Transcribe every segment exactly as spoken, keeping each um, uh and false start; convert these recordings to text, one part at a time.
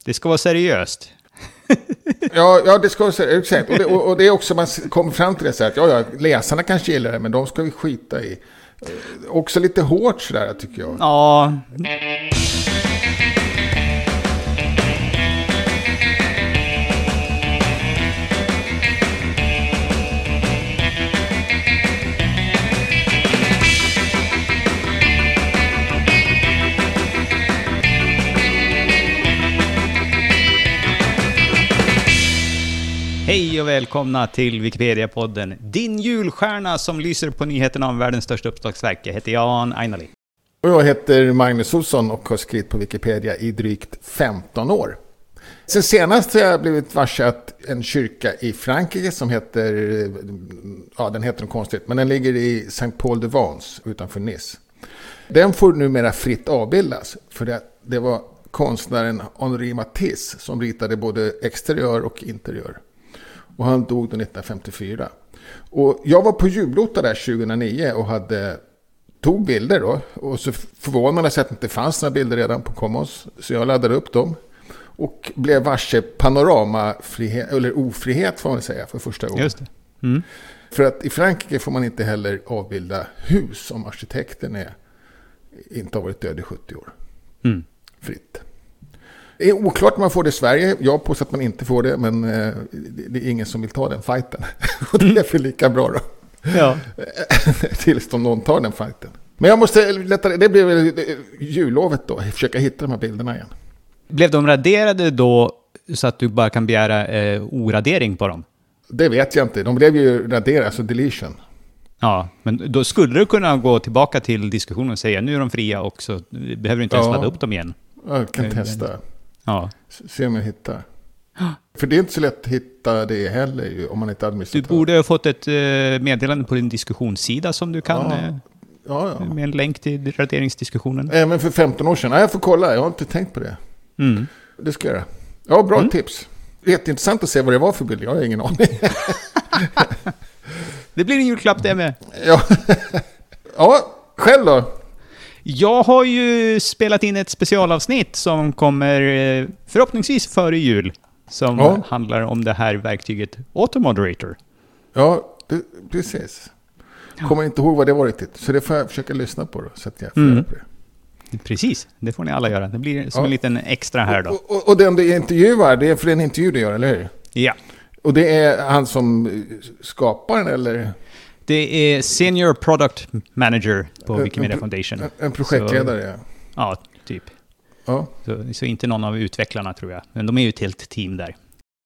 Det ska vara seriöst. ja, ja, det ska vara seriöst. Och det, och, och det är också, man kommer fram till det så här att ja, ja, läsarna kanske gillar det, men de ska vi skita i. Också lite hårt sådär, tycker jag. Ja. Hej och välkomna till Wikipedia-podden. Din julstjärna som lyser på nyheterna om världens största uppslagsverk. Jag heter Jan Ainali. Och jag heter Magnus Olsson och har skrivit på Wikipedia i drygt femton år. Sen senast har jag blivit varse att en kyrka i Frankrike som heter, ja den heter något konstigt, men den ligger i Saint-Paul-de-Vence utanför Nice. Den får numera fritt avbildas för det, det var konstnären Henri Matisse som ritade både exteriör och interiör. Och han dog då nittonhundrafemtiofyra. Och jag var på jublota där tjugohundranio och hade, tog bilder då. Och så förvånade jag att det inte fanns några bilder redan på Commons. Så jag laddade upp dem. Och blev varse panoramafrihet, eller ofrihet får man säga, för första gången. Just det. Mm. För att i Frankrike får man inte heller avbilda hus om arkitekten är, inte har varit död i sjuttio år. Mm. Fritt. Det är oklart om man får det i Sverige. Jag påstår att man inte får det, men eh, det är ingen som vill ta den fighten. Och det är för lika bra då. Ja. Tills de någon tar den fighten. Men jag måste lätta, det blir väl jullovet då. Försöka hitta de här bilderna igen. Blev de raderade då så att du bara kan begära eh, oradering på dem? Det vet jag inte. De blev ju raderade, alltså deletion. Ja, men då skulle du kunna gå tillbaka till diskussionen och säga nu är de fria också. Behöver du inte ens ja. ladda upp dem igen. Jag kan testa. Ja. Se om jag hittar. För det är inte så lätt att hitta det heller ju, om man inte är administratör. Du borde ha fått ett meddelande på din diskussionssida som du kan, ja. Ja, ja. med en länk till raderingsdiskussionen. Även för femton år sedan. Nej, jag får kolla, jag har inte tänkt på det. Mm. Det ska jag göra. Ja, bra mm. tips. Jätteintressant att se vad det var för bild. Jag har ingen aning. Det blir en julklapp det med. Ja. Ja, själv då? Jag har ju spelat in ett specialavsnitt som kommer förhoppningsvis före jul. Som ja. handlar om det här verktyget Automoderator. Ja, det, precis. Kommer inte ihåg vad det var riktigt. Så det får jag försöka lyssna på då, så att jag får mm. på det. Precis, det får ni alla göra. Det blir som ja. en liten extra här då. Och, och, och den du intervjuar, det är för en intervju du gör, eller hur? Ja. Och det är han som skapar den, eller? Det är Senior Product Manager på Wikimedia Foundation. En, en projektledare, så, ja. Ja, typ. Ja. Så, så inte någon av utvecklarna tror jag. Men de är ju ett helt team där.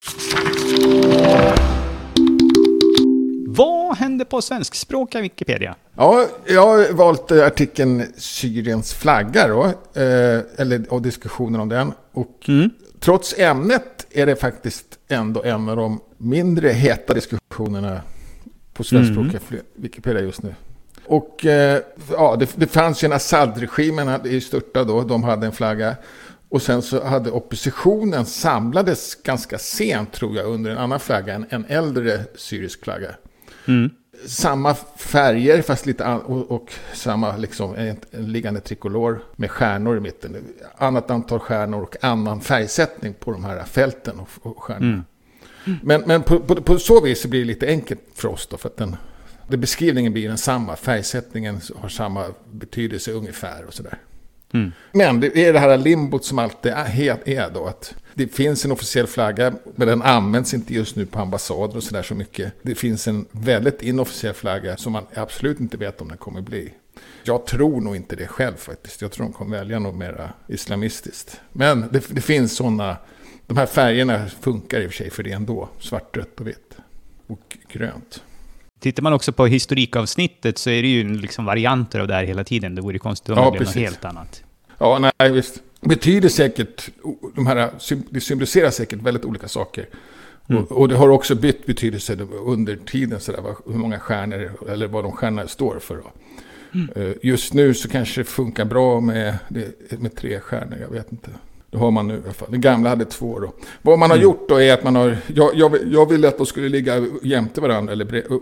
Vad hände på svenskspråkiga Wikipedia? Ja, jag har valt artikeln Syriens flagga då, eh, eller och diskussionen om den. Och mm. trots ämnet är det faktiskt ändå en av de mindre heta diskussionerna på svenskspråkiga mm. Wikipedia just nu. Och eh, ja, det, det fanns ju en Assad-regimen i störta då, de hade en flagga. Och sen så hade oppositionen samlades ganska sent tror jag under en annan flagga, en, en äldre syrisk flagga. Mm. Samma färger fast lite an- och, och samma liksom en, en liggande trikolor med stjärnor i mitten. Annat antal stjärnor och annan färgsättning på de här fälten och, och stjärnorna. Mm. Mm. Men, men på, på, på så vis så blir det lite enkelt för oss då, för att den, den beskrivningen blir den samma. Färgsättningen har samma betydelse ungefär och sådär. Mm. Men det är det här limbot som alltid är, är då att det finns en officiell flagga, men den används inte just nu på ambassader och sådär så mycket. Det finns en väldigt inofficiell flagga som man absolut inte vet om den kommer bli. Jag tror nog inte det själv faktiskt. Jag tror de kommer välja något mer islamistiskt. Men det, det finns sådana, de här färgerna funkar i och för sig för det ändå. Svart, rött och vitt och grönt. Tittar man också på historikavsnittet så är det ju liksom varianter av det här hela tiden. Det vore konstigt om ja, det blev något helt annat. Ja, nej visst. Betyder säkert, de här, det symboliserar säkert väldigt olika saker. Mm. Och, och det har också bytt betydelse under tiden, så där, hur många stjärnor, eller vad de stjärnorna står för. Då. Mm. Just nu så kanske det funkar bra med, med tre stjärnor, jag vet inte. Det har man nu i alla fall. Den gamla hade två då. Vad man har mm. gjort då är att man har... Jag, jag, jag ville att de skulle ligga jämte varandra eller bre,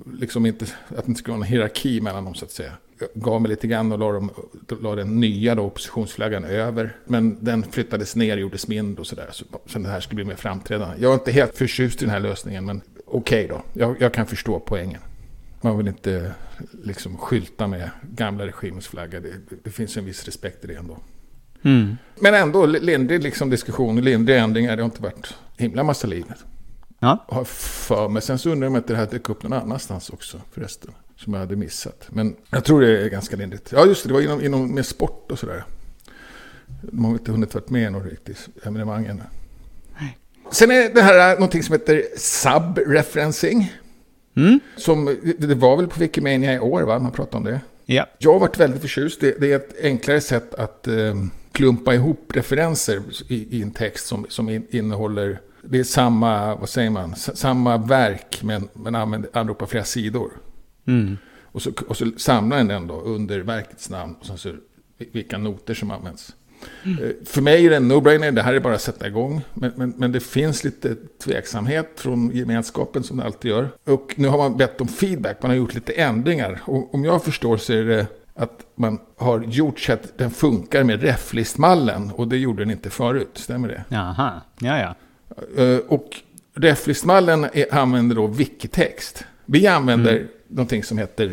liksom inte, att det inte skulle vara en hierarki mellan dem så att säga. Jag gav mig lite grann och la, dem, la den nya då, oppositionsflaggan över. Men den flyttades ner och gjordes mindre och sådär. Så, så det här skulle bli mer framträdande. Jag är inte helt förtjust i den här lösningen, men okej okay då. Jag, jag kan förstå poängen. Man vill inte liksom skylta med gamla regimens flagga. Det, det finns en viss respekt i det ändå. Mm. Men ändå, lindrig liksom diskussion och lindriga ändringar. Det har inte varit himla massa livet. Ja. Har för mig. Sen så undrar jag om inte det här dök upp någon annanstans också förresten. Som jag hade missat. Men jag tror det är ganska lindrigt. Ja just det, det var inom, inom med sport och sådär. De har inte hunnit varit med i någon riktigt evenemang ännu. Nej. Sen är det här någonting som heter sub-referencing. Mm. Som, det var väl på Wikimania i år va? Man pratade om det. Ja. Jag har varit väldigt förtjust. Det, det är ett enklare sätt att eh, klumpa ihop referenser i, i en text som, som in, innehåller... Det är samma, vad säger man, S- samma verk men, men använder, anropar flera sidor. Mm. Och, så, och så samlar den den då under verkets namn och så vilka noter som används. Mm. För mig är det en no-brainer, det här är bara att sätta igång. Men, men, men det finns lite tveksamhet från gemenskapen som det alltid gör. Och nu har man bett om feedback, man har gjort lite ändringar. Och om jag förstår så är det att man har gjort så att den funkar med reflistmallen. Och det gjorde den inte förut, stämmer det? Jaha, ja ja. Och reflistmallen är, använder då wikitext. Vi använder mm. någonting som heter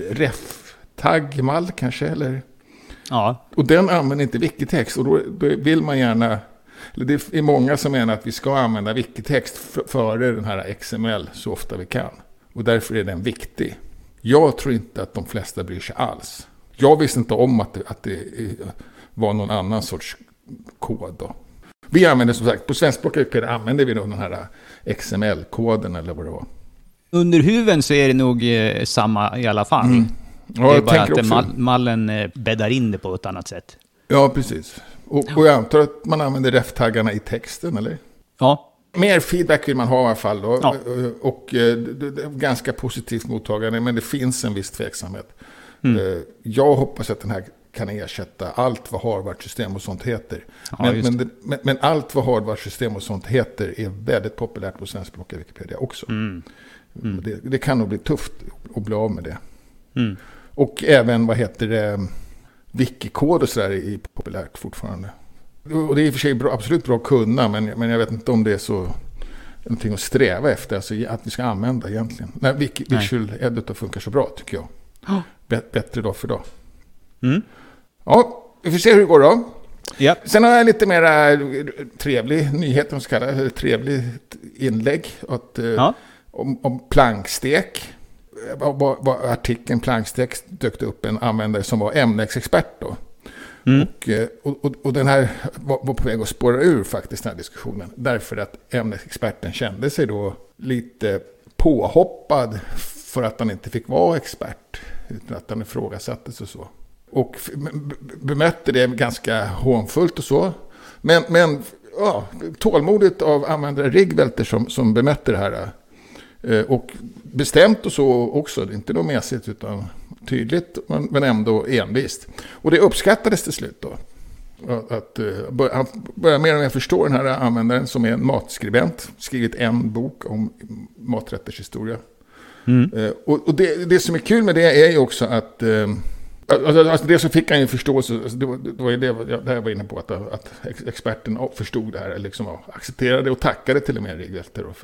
reftagmal kanske, eller... Ja. Och den använder inte wikitext. Och då, då vill man gärna... Eller det är många som menar att vi ska använda wikitext f- före den här X M L så ofta vi kan. Och därför är den viktig. Jag tror inte att de flesta bryr sig alls. Jag visste inte om att det, att det var någon annan sorts kod då. Vi använder som sagt, på svenskspråkiga använder vi då den här X M L-koden eller vad det var. Under huven så är det nog eh, samma i alla fall. Mm. Ja, det är bara att mal- mallen eh, bäddar in det på ett annat sätt. Ja, precis. Och, och jag antar att man använder ref-taggarna i texten, eller? Ja. Mer feedback vill man ha i alla fall då. Ja. Och, och det, det är ganska positivt mottagande, men det finns en viss tveksamhet. Mm. Jag hoppas att den här kan ersätta allt vad Harvard-system och sånt heter. Ja, men, men, men, men allt vad Harvard-system och sånt heter är väldigt populärt på svenskspråkiga Wikipedia också. Mm. Mm. Det, det kan nog bli tufft att bli av med det. Mm. Och även, vad heter det, wikikod och sådär är populärt fortfarande. Och det är i och för sig bra, absolut bra att kunna, men, men jag vet inte om det är så någonting att sträva efter, alltså att vi ska använda egentligen. Nej, Wiki, Visual Editor funkar så bra tycker jag. Oh. B- bättre dag för dag. Mm. Ja, vi får se hur det går då. Yep. Sen har jag lite mer trevlig nyhet, om ska kalla det, trevlig inlägg att, ja. om, om plankstek. Var, var artikeln plankstek dök upp en användare som var ämnesexpert då. Mm. Och, och, och den här var, var på väg att spåra ur faktiskt den här diskussionen. Därför att ämnesexperten kände sig då lite påhoppad för att han inte fick vara expert. Utan att han ifrågasattes och så. Och bemötte det ganska hånfullt och så. Men, men ja, tålmodigt av användare Rigvelter som, som bemötte det här. Och bestämt och så också. Det är inte något mässigt utan tydligt men ändå envist. Och det uppskattades till slut då. Att, att han börjar mer och mer förstå den här användaren som är en matskribent. Skrivit en bok om maträtters historia. Mm. Och, och det, det som är kul med det är ju också att alltså, alltså det som fick han ju förståelse, alltså det, var, det var ju det jag, det jag var inne på, att, att experten förstod det här, liksom accepterade och tackade till och med Rigvelter för,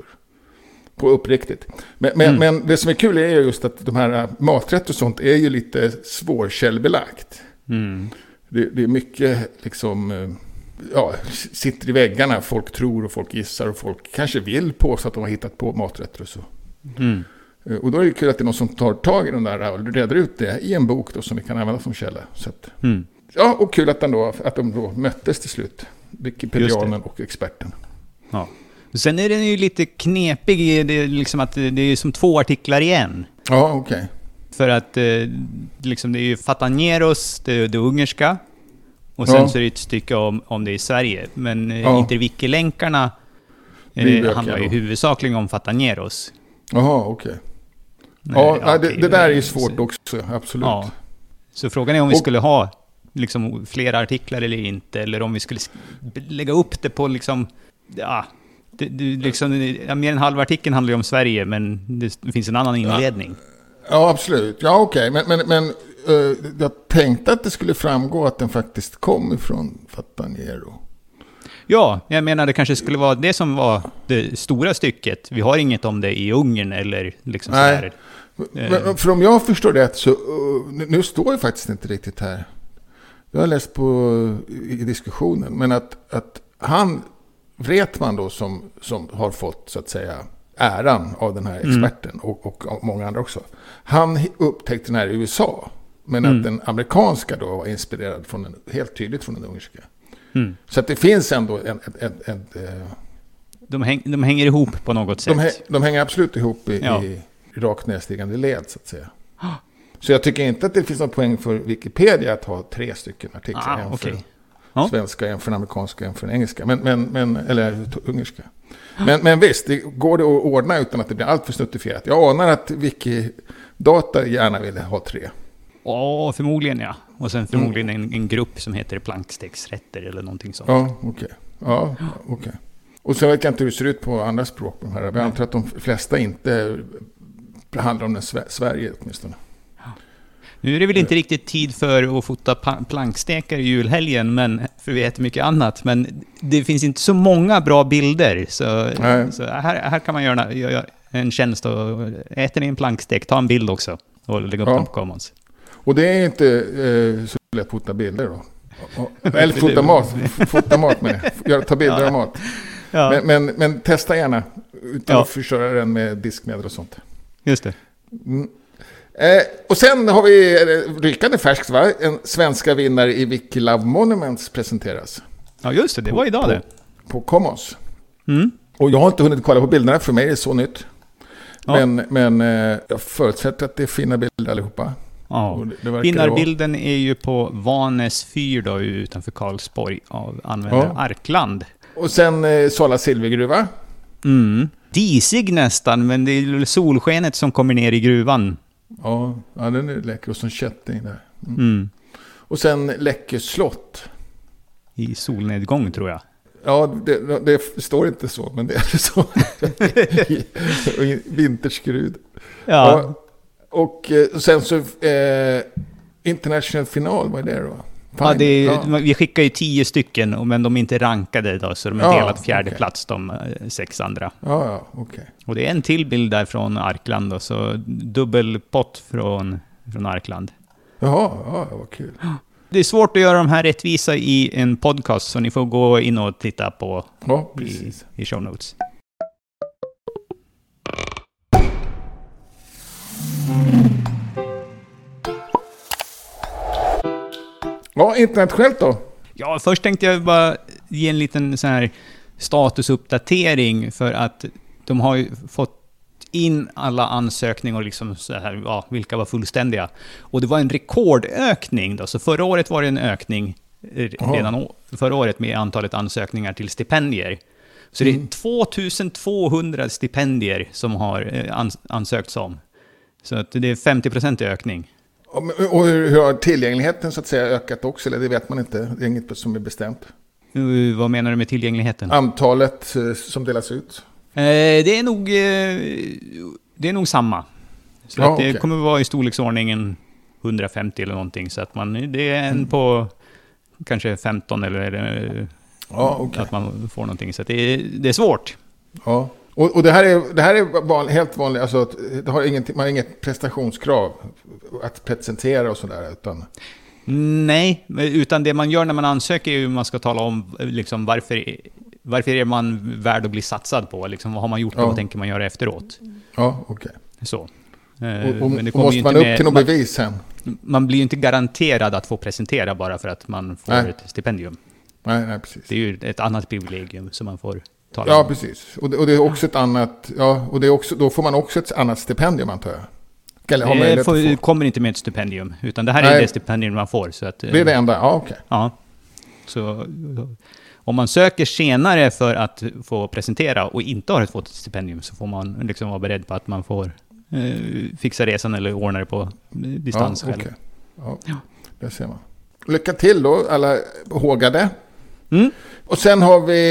på uppriktigt. Men, men, mm. men det som är kul är just att de här maträtter och sånt är ju lite svårkällbelagt. Mm. Det, det är mycket liksom, ja, sitter i väggarna, folk tror och folk gissar och folk kanske vill påstå att de har hittat på maträtter och så. Mm. Och då är det kul att det är någon som tar tag i den där och reder ut det i en bok då, som vi kan använda som källa. Så att, mm. Ja, och kul att, den då, att de då möttes till slut. Wikipedianen och experten. Ja. Sen är den ju lite knepig, det är liksom att det är som två artiklar igen. Ja, okej. Okay. För att liksom, det är ju Fatanieros, det är det ungerska. Och sen ja. så är det ett stycke om, om det i Sverige. Men ja. interwiki-länkarna eh, handlar ju huvudsakligen om Fatanieros. Jaha, okej. Okay. Ja, ja det, det där är ju svårt också, absolut. Ja. Så frågan är om vi och, skulle ha liksom, flera artiklar eller inte. Eller om vi skulle lägga upp det på liksom... Ja, det, det, liksom ja, mer än halva artikeln handlar ju om Sverige, men det, det finns en annan inledning. Ja, absolut. Ja, okej. Okay. Men, men, men uh, jag tänkte att det skulle framgå att den faktiskt kom ifrån Fataniero. Ja, jag menar det kanske skulle vara det som var det stora stycket. Vi har inget om det i Ungern eller liksom Nej. sådär. Men, för om jag förstår rätt så, uh, nu står det faktiskt inte riktigt här. Jag har läst på i diskussionen, men att, att han, Wretman då som, som har fått så att säga äran av den här experten mm. och, och många andra också. Han upptäckte den här i U S A, men mm. att den amerikanska då var inspirerad från den, helt tydligt från den ungerska. Mm. Så att det finns ändå en... en, en, en, en de, häng, de hänger ihop på något sätt. De, de hänger absolut ihop i, ja. i, i rakt nedstigande led så att säga. Så jag tycker inte att det finns någon poäng för Wikipedia att ha tre stycken artiklar. Ah, en okay. för ja. svenska, en för amerikanska, en för engelska. Men, men, men, eller ungerska. Men, men visst, det går det att ordna utan att det blir allt för snuttifierat. Jag anar att Wikidata gärna ville ha tre. Ja, förmodligen ja. Och sen förmodligen en, en grupp som heter plankstegsrätter eller någonting sånt. Ja, okej. Okay. Ja, okej. Okay. Och så vet jag inte hur det ser ut på andra språk. Här. Jag antar att de flesta inte handlar om den Sverige åtminstone. Nu är det väl inte riktigt tid för att fota plankstekar i julhelgen, men för vi äter mycket annat. Men det finns inte så många bra bilder. Så, så här, här kan man göra, göra en tjänst och äter ni en plankstek, ta en bild också och lägga upp ja. den på Commons. Och det är inte eh, så lätt att fota bilder då? Eller fota mat, fota mat med det. Ta bilder ja. av mat. Ja. Men, men, men testa gärna utan ja. att förstöra den med diskmedel och sånt. Just det. Mm. Eh, och sen har vi eh, rykande färskt, va? En svenska vinnare i Wikilove Monuments presenteras. Ja just det, det var idag på, det. På, på Commons. Mm. Och jag har inte hunnit kolla på bilderna, för mig är det så nytt. Ja. Men, men eh, jag förutsätter att det är fina bilder allihopa. Ja. Det, vinnarbilden vara... är ju på Vanes fyr då, utanför Karlsborg av användare ja. Arkland. Och sen eh, Sala silvergruva. Mm. Disig nästan, men det är solskenet som kommer ner i gruvan. Ja, ja den är läcker och som kätting där. Mm. Mm. Och sen Läckö slott. I solnedgång tror jag. Ja, det, det står inte så, men det är så. Vinterskrud. Ja. ja. Och, och sen så eh, international final, vad är det då? Ja, det är, ja. Vi skickar ju tio stycken, men de är inte rankade då, så de är ja, delat fjärde okay. plats, de sex andra. Ja, ja, okej. Okay. Och det är en till bild där från Arkland, då, så dubbelpott från, från Arkland. Jaha, ja, vad kul. Det är svårt att göra de här rättvisa i en podcast, så ni får gå in och titta på ja, i, i show notes. Ja, internationellt då? Ja, först tänkte jag bara ge en liten sån här statusuppdatering, för att de har ju fått in alla ansökningar och liksom så här, ja, vilka var fullständiga. Och det var en rekordökning då, så förra året var det en ökning redan Aha. förra året med antalet ansökningar till stipendier. Så mm. det är tvåtusentvåhundra stipendier som har ans- ansökts om. Så att det är femtio procent ökning. Och hur har tillgängligheten så att säga ökat också? Eller det vet man inte, det är inget som är bestämt. Uh, vad menar du med tillgängligheten? Antalet uh, som delas ut? Uh, det är nog uh, det är nog samma. Så ja, att det okay. kommer vara i storleksordningen hundrafemtio eller någonting. Så att man, det är en mm. på kanske femton eller uh, ja, okay. att man får någonting. Så att det, är, det är svårt. Ja. Och, och det här är, det här är van, helt vanligt, alltså det har inget, man har inget prestationskrav att presentera och sådär, utan... Nej, utan det man gör när man ansöker är ju man ska tala om liksom, varför, varför är man värd att bli satsad på, liksom, vad har man gjort och ja. vad tänker man göra efteråt. Ja, okej. Okay. Så. Och, och, Men det och måste man upp med, till något man, bevis sen? Man blir ju inte garanterad att få presentera bara för att man får nej. ett stipendium. Nej, nej, precis. Det är ju ett annat privilegium som man får... Ja, precis. Och det, och det är också ett annat, ja, och det är också, då får man också ett annat stipendium, antar jag. Eller det får, kommer inte med ett stipendium, utan det här Nej. är det stipendium man får. Så att, det är det enda, ja okej. Okay. Ja, så om man söker senare för att få presentera och inte har fått ett stipendium, så får man liksom vara beredd på att man får eh, fixa resan eller ordna det på distans ja, själv. Okay. Ja, ja, det ser man. Lycka till då, alla hågade. Mm. Och sen har vi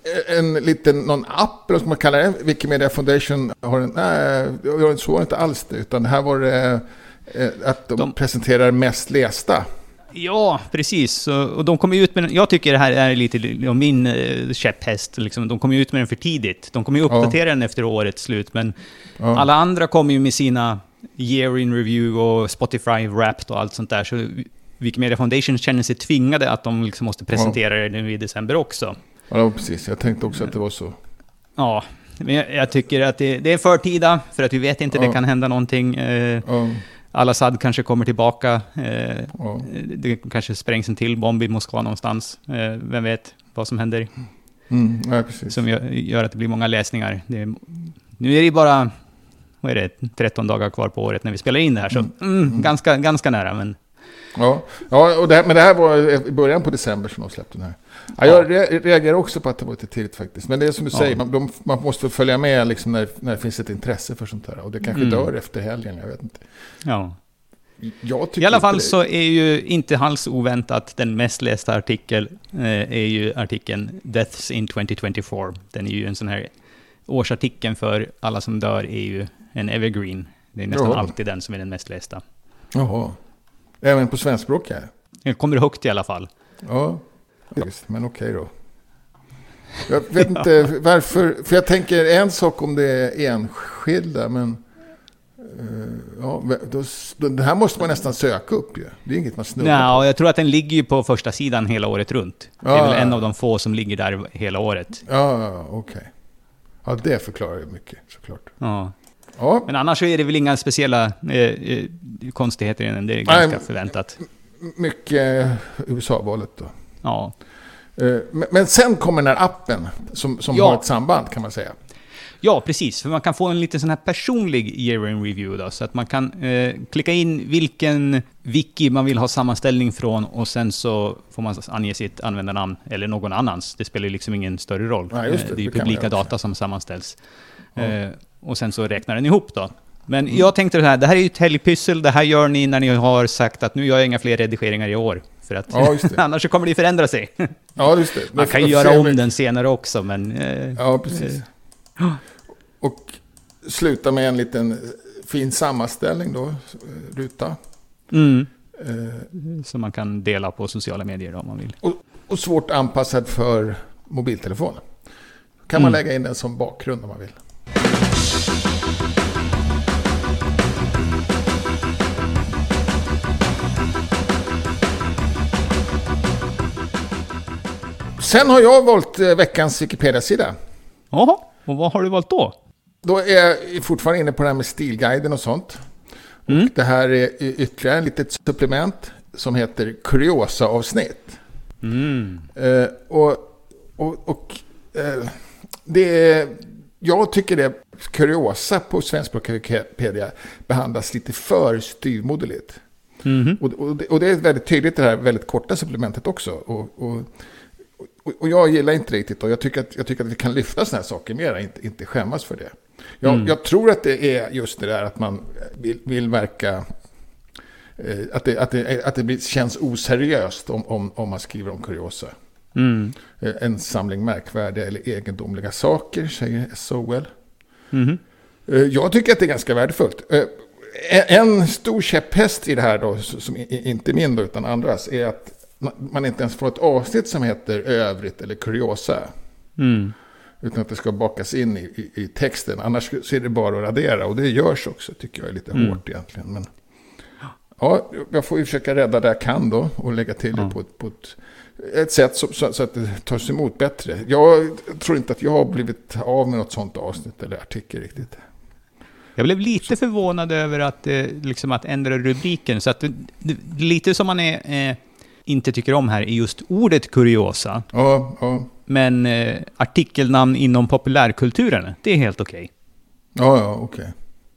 en liten, någon app, eller vad man kallar det, Wikimedia Foundation har en, nej, så var det inte alls det, utan här var det att de, de presenterar mest lästa. Ja, precis. Och de kommer ut med den, jag tycker det här är lite min käpphäst. Liksom. De kommer ut med den för tidigt. De kommer ju uppdatera ja. den efter årets slut. Men ja. alla andra kommer ju med sina year in review och Spotify Wrapped och allt sånt där. Så Wikimedia Foundation känner sig tvingade att de liksom måste presentera ja. det nu i december också. Ja, precis. Jag tänkte också att det var så. Ja, men jag, jag tycker att det, det är förtida. För att vi vet inte, ja. det kan hända någonting. Eh, ja. Al-Assad kanske kommer tillbaka. Eh, ja. Det kanske sprängs en till bomb i Moskva någonstans. Eh, vem vet vad som händer. Mm, ja, precis. Som gör, gör att det blir många läsningar. Det är, nu är det bara vad är det, tretton dagar kvar på året när vi spelar in det här. Så mm, mm. Ganska, ganska nära. Men... Ja, ja och det här, men det här var i början på december som de släppte den här. Ja, jag re- reagerar också på att det var lite tidigt faktiskt. Men det är som du ja. säger, man, de, man måste följa med liksom när, när det finns ett intresse för sånt här. Och det kanske mm. dör efter helgen, jag vet inte. Ja. Jag I alla fall det... så är ju inte alls oväntat den mest lästa artikel eh, är ju artikeln Deaths in twenty twenty-four. Den är ju en sån här årsartikeln för alla som dör är ju en evergreen. Det är nästan Jaha. alltid den som är den mest lästa. Jaha. Även på svenskspråk här? Det kommer högt i alla fall. Ja, just, men okej då. Jag vet inte ja. varför, för jag tänker en sak om det är enskilda, men uh, ja, då, då, det här måste man nästan söka upp ju. Det är inget man snurrar Nej, på. Jag tror att den ligger ju på första sidan hela året runt. Ja, det är väl en av de få som ligger där hela året. Ja, okej. Okay. Ja, det förklarar ju mycket, såklart. Ja. Ja. Men annars så är det väl inga speciella eh, konstigheter i den. Det är ganska Nej, förväntat. Mycket U S A-valet då. Ja. Eh, men, men sen kommer den här appen som, som ja. har ett samband, kan man säga. Ja, precis. För man kan få en liten sån här personlig year in review då. Så att man kan eh, klicka in vilken wiki man vill ha sammanställning från och sen så får man ange sitt användarnamn eller någon annans. Det spelar liksom ingen större roll. Nej, just det. det är ju det publika data som sammanställs. Ja. Eh, och sen så räknar den ihop då. Men mm. jag tänkte det här, det här är ju ett helgpyssel. Det här gör ni när ni har sagt att nu gör jag inga fler redigeringar i år. För att ja, just det. annars så kommer det förändra sig. Ja, just det. Man kan ju göra om den senare också, men... Eh, ja, precis. Eh. Och sluta med en liten fin sammanställning då, ruta. Mm. Eh. Som man kan dela på sociala medier om man vill. Och, och svårt anpassad för mobiltelefon. Kan man mm. lägga in den som bakgrund om man vill. Sen har jag valt veckans Wikipedia-sida. Jaha, och vad har du valt då? Då är jag fortfarande inne på det här med stilguiden och sånt. Mm. Och det här är ytterligare ett litet supplement som heter Kuriosa-avsnitt. Mm. Uh, och och, och uh, det är, jag tycker det kuriosa på svenskspråkiga Wikipedia behandlas lite för styvmoderligt. Mm. Och, och, det, och det är väldigt tydligt det här väldigt korta supplementet också. Och, och Och, och jag gillar inte riktigt och jag tycker att, jag tycker att vi kan lyfta såna här saker mer, inte, inte skämmas för det. Jag, mm. jag tror att det är just det där att man vill, vill verka, eh, att det, att det, att det blir, känns oseriöst om, om, om man skriver om kuriosa. Mm. Eh, en samling märkvärdiga eller egendomliga saker, säger S O L. Mm. Eh, jag tycker att det är ganska värdefullt. Eh, en stor käpphäst i det här då, som inte min då, utan andras, är att man inte ens får ett avsnitt som heter övrigt eller kuriosa. Mm. Utan att det ska bakas in i, i, i texten. Annars så är det bara att radera. Och det görs också, tycker jag är lite mm. hårt egentligen. Men ja, jag får ju försöka rädda det jag kan då. Och lägga till mm. det på, ett, på ett, ett sätt så, så, så att det tas emot bättre. Jag tror inte att jag har blivit av med något sånt avsnitt eller artikel riktigt. Jag blev lite förvånad över att, liksom att ändra rubriken. Så att det, det, lite som man är... Eh, inte tycker om här är just ordet kuriosa. Ja, ja. Men eh, artikelnamn inom populärkulturen, det är helt okej. Okay. Ja, ja, okej. Okay.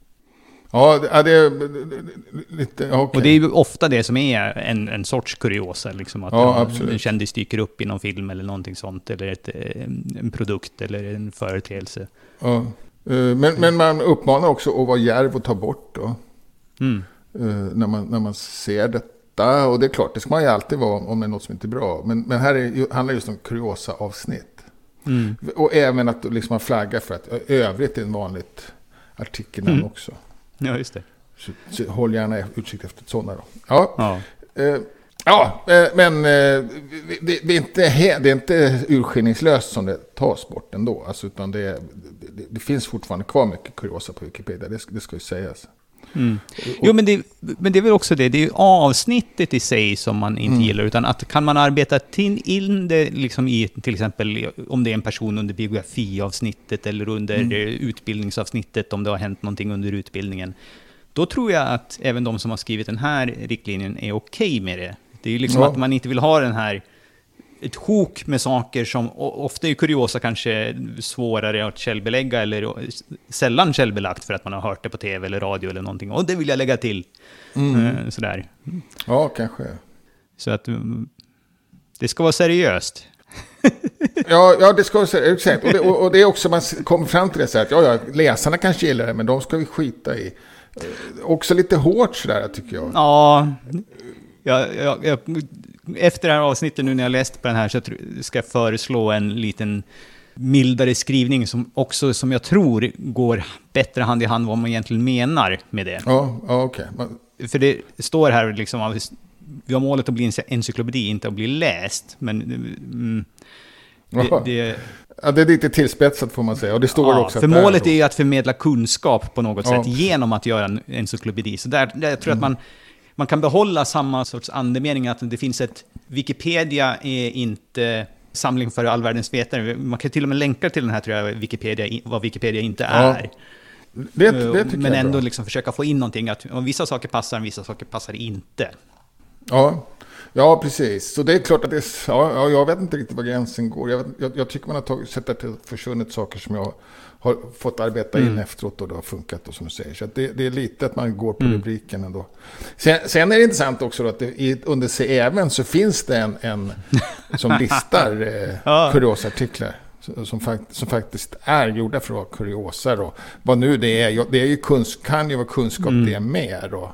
Ja, det är lite... Okay. Och det är ju ofta det som är en, en sorts kuriosa. Liksom att ja, en, en kändis dyker upp i någon film eller någonting sånt. Eller ett, en produkt eller en företeelse. Ja. Men, men man uppmanar också att vara djärv och ta bort då. Mm. När, man, när man ser det. Och det är klart, det ska man ju alltid vara om det är något som inte är bra. Men, men här är, handlar just om kuriosa avsnitt. Mm. Och även att liksom man flaggar för att övrigt är en vanligt artikelnamn mm. också. Ja, just det. Så, så håll gärna utsikt efter sådana då. Ja, ja. Eh, ja eh, men eh, det, det, är inte, det är inte urskillningslöst som det tas bort ändå. Alltså, utan det, det, det finns fortfarande kvar mycket kuriosa på Wikipedia, det, det ska ju sägas. Mm. Jo, men det, men det är väl också det. Det är ju avsnittet i sig som man inte mm. gillar, utan att kan man arbeta till, in det liksom i till exempel om det är en person under biografiavsnittet eller under mm. utbildningsavsnittet, om det har hänt någonting under utbildningen, då tror jag att även de som har skrivit den här riktlinjen är okej med det. Det är ju liksom ja. att man inte vill ha den här ett sjok med saker som ofta är kuriosa, kanske svårare att källbelägga eller sällan källbelagt för att man har hört det på tv eller radio eller någonting. Och det vill jag lägga till. Mm. Sådär. Ja, kanske. Så att det ska vara seriöst. ja, ja, det ska vara seriöst. Exakt. Och det, och, och det är också, man kommer fram till det så att ja, ja, läsarna kanske gillar det, men de ska vi skita i. Också lite hårt sådär, tycker jag. Ja, jag... jag, jag efter det här avsnittet, nu när jag läst på den här, så ska jag föreslå en liten mildare skrivning som också, som jag tror, går bättre hand i hand vad man egentligen menar med det. Ja, ja okej. Okay. För det står här liksom, vi har målet att bli en encyklopedi, inte att bli läst. Men mm, det, det, ja, det är lite tillspetsat får man säga. Och det står ja, också för att målet är, är ju att förmedla kunskap på något ja. sätt genom att göra en encyklopedi. Så där, där jag tror mm. att man Man kan behålla samma sorts andemening, att det finns ett Wikipedia är inte samling för all världens vetare. Man kan till och med länka till den här, tror jag, Wikipedia, vad Wikipedia inte är. Ja, det, det tycker Men jag ändå bra. Liksom försöka få in någonting, att vissa saker passar, vissa saker passar inte. Ja, ja precis. Så det är klart att det är, ja, jag vet inte riktigt var gränsen går. Jag, vet, jag, jag tycker man har tagit, sett att det försvunnit saker som jag har fått arbeta in mm. efteråt och det har funkat och som du säger. Så att det, det är lite att man går på mm. rubriken ändå. Sen, sen är det intressant också då att det, i, under sig även så finns det en, en som listar eh, ja. kuriosartiklar som, fakt, som faktiskt är gjorda för att vara kuriosar. Och vad nu det är, det är ju kunsk, kan ju vara kunskap mm. det är mer då.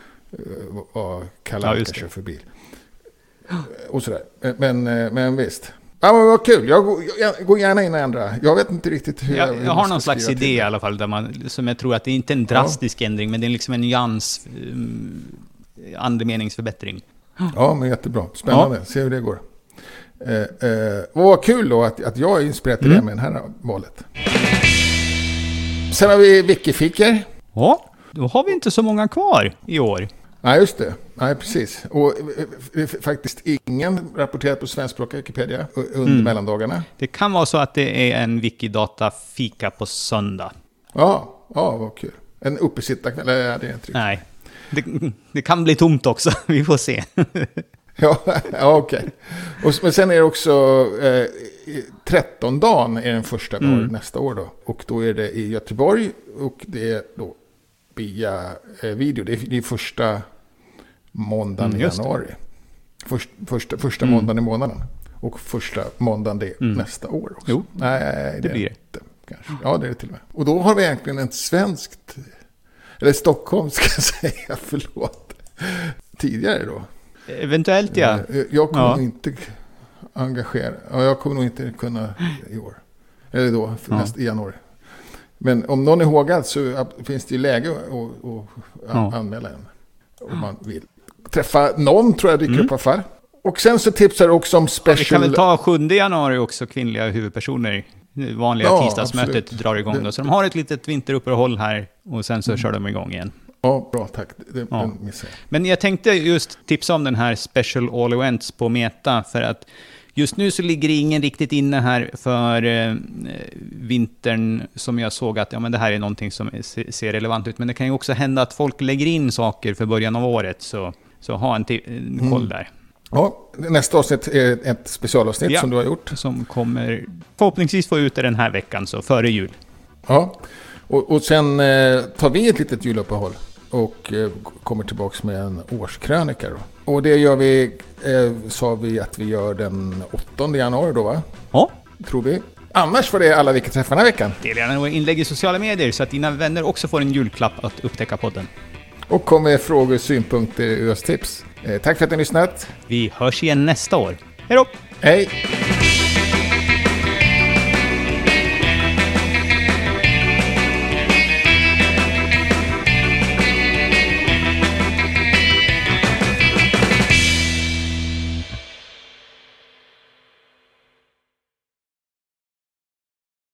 Vad Kalle Anka kör för bil. Och sådär. Men, men visst. Ja, men vad kul. Jag går, jag går gärna in och ändra. Jag vet inte riktigt hur jag... Jag, jag har någon slags idé i alla fall, där man, som jag tror att det är inte en drastisk ja. ändring, men det är liksom en nyans um, andemeningsförbättring. Ja, men jättebra. Spännande. Ja. Se hur det går. Eh, eh, och vad kul då att, att jag är inspirerad till mm. det med det här valet. Sen har vi Wikifiker. Ja, då har vi inte så många kvar i år. Nej, just det. Nej, precis. Och det är faktiskt ingen rapporterat på svenskspråkiga Wikipedia under mm. mellandagarna. Det kan vara så att det är en Wikidata-fika på söndag. Ja, ja, vad kul. En uppesittarkväll, det är inte riktigt. Nej, det, det kan bli tomt också. Vi får se. ja, ja okej. Okay. Men sen är det också eh, tretton dagen är den första mm. nästa år då. Och då är det i Göteborg och det är då via eh, video. Det är, det är första måndagen mm, i januari. Först, första första mm. måndagen i månaden. Och första måndagen det mm. nästa år också. Jo, nej, det, det blir det. Inte, kanske. Ja, det är det till och med. Och då har vi egentligen ett svenskt, eller Stockholm ska jag säga, förlåt. Tidigare då. Eventuellt, ja. Jag kommer ja. nog inte engagera. Ja, jag kommer nog inte kunna i år. Eller då, för ja. nästa, i januari. Men om någon är ihågad så finns det ju läge att, att ja. anmäla en. Om man vill träffa någon, tror jag dyker mm. upp i alla fall. Och sen så tipsar du också om special... Ja, vi kan väl ta sjunde januari också, kvinnliga huvudpersoner. Vanliga ja, tisdagsmötet absolut. Drar igång då. Så de har ett litet vinteruppehåll här och sen så mm. kör de igång igen. Ja, bra, tack. Det, ja. Men jag tänkte just tipsa om den här Special All Events på Meta, för att just nu så ligger det ingen riktigt inne här för eh, vintern som jag såg att ja, men det här är någonting som ser relevant ut. Men det kan ju också hända att folk lägger in saker för början av året, så, så ha en, t- en koll mm. där. Ja, nästa avsnitt är ett specialavsnitt ja, som du har gjort. Som kommer förhoppningsvis få ut den här veckan, så före jul. Ja, och, och sen eh, tar vi ett litet juluppehåll och eh, kommer tillbaka med en årskrönika då. Och det gör vi, eh, sa vi att vi gör den åttonde januari då, va? Ja. Tror vi. Annars var det alla vilka träffar den här veckan. Dela gärna inlägg i sociala medier så att dina vänner också får en julklapp att upptäcka podden. Och kom med frågor, synpunkter, östips. Eh, tack för att ni har lyssnat. Vi hörs igen nästa år. Hej då! Hej!